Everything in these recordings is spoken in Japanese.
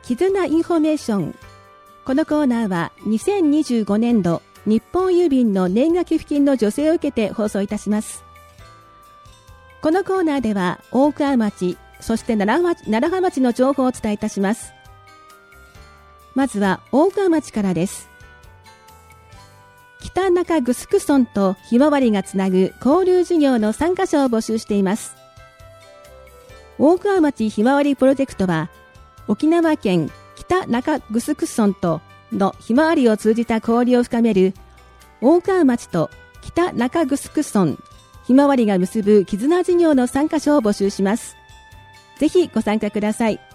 絆インフォメーション。このコーナーは2025年度日本郵便の年賀寄付金の助成を受けて放送いたします。このコーナーでは大川町、そして楢葉町の情報をお伝えいたします。まずは大川町からです。北中城村とひまわりがつなぐ交流事業の参加者を募集しています。大川町ひまわりプロジェクトは、沖縄県北中城村とのひまわりを通じた交流を深める大川町と北中城村ひまわりが結ぶ絆事業の参加者を募集します。ぜひご参加ください。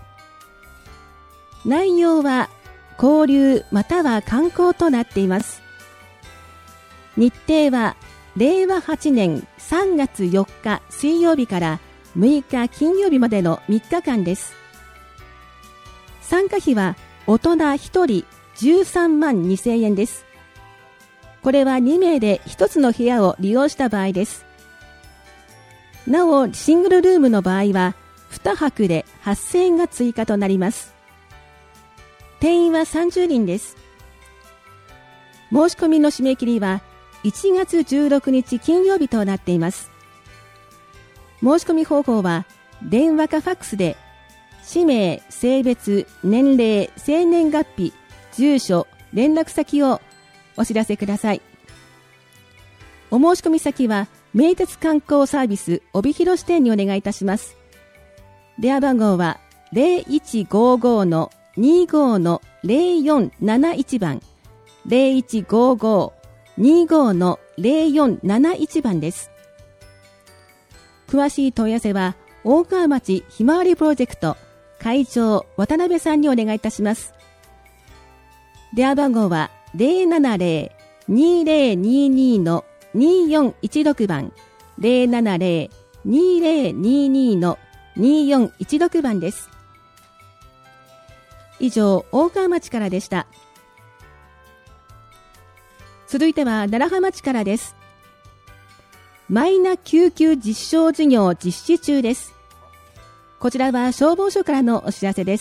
内容は交流または観光となっています。日程は令和8年3月4日水曜日から6日金曜日までの3日間です。参加費は大人1人13万2000円です。これは2名で1つの部屋を利用した場合です。なお、シングルルームの場合は2泊で8000円が追加となります。定員は30人です。申し込みの締め切りは1月16日金曜日となっています。申し込み方法は電話かファックスで氏名、性別、年齢、生年月日、住所、連絡先をお知らせください。お申し込み先は名鉄観光サービス帯広支店にお願いいたします。電話番号は 0155-25-0471 番 0155-25-0471 番です。詳しい問い合わせは大川町ひまわりプロジェクト会長渡辺さんにお願いいたします。電話番号は 070-2022-2416 番 070-2022-2416 番です。以上、大川町からでした。続いては楢葉町からです。マイナ救急実証事業実施中です。こちらは消防署からのお知らせです。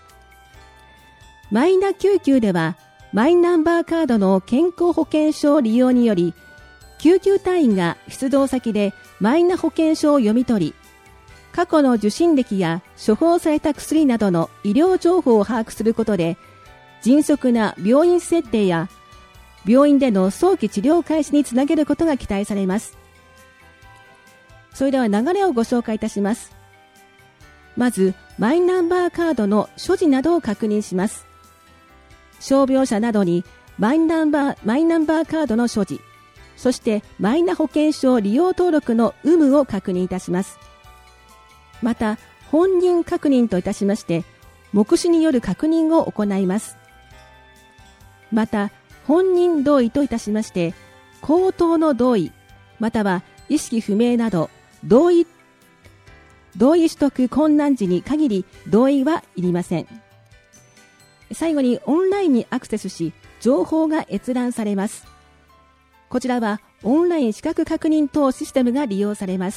マイナ救急ではマイナンバーカードの健康保険証利用により救急隊員が出動先でマイナ保険証を読み取り、過去の受診歴や処方された薬などの医療情報を把握することで迅速な病院設定や病院での早期治療開始につなげることが期待されます。それでは流れをご紹介いたします。まず、マイナンバーカードの所持などを確認します。傷病者などにマイナンバーカードの所持、そしてマイナ保険証利用登録の有無を確認いたします。また、本人確認といたしまして、目視による確認を行います。また、本人同意といたしまして、口頭の同意、または意識不明など、同意取得困難時に限り同意はいりません。最後にオンラインにアクセスし、情報が閲覧されます。こちらはオンライン資格確認等システムが利用されます。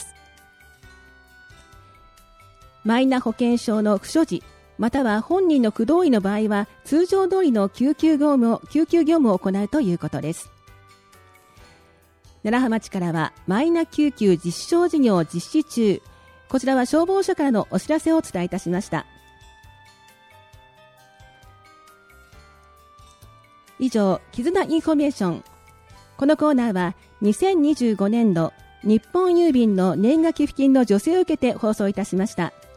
マイナ保険証の不所持、または本人の不同意の場合は通常通りの救急業務を行うということです。楢葉町からはマイナ救急実証事業実施中、こちらは消防署からのお知らせをお伝えいたしました。以上、絆インフォメーション。このコーナーは2025年度日本郵便の年賀寄付金の助成を受けて放送いたしました。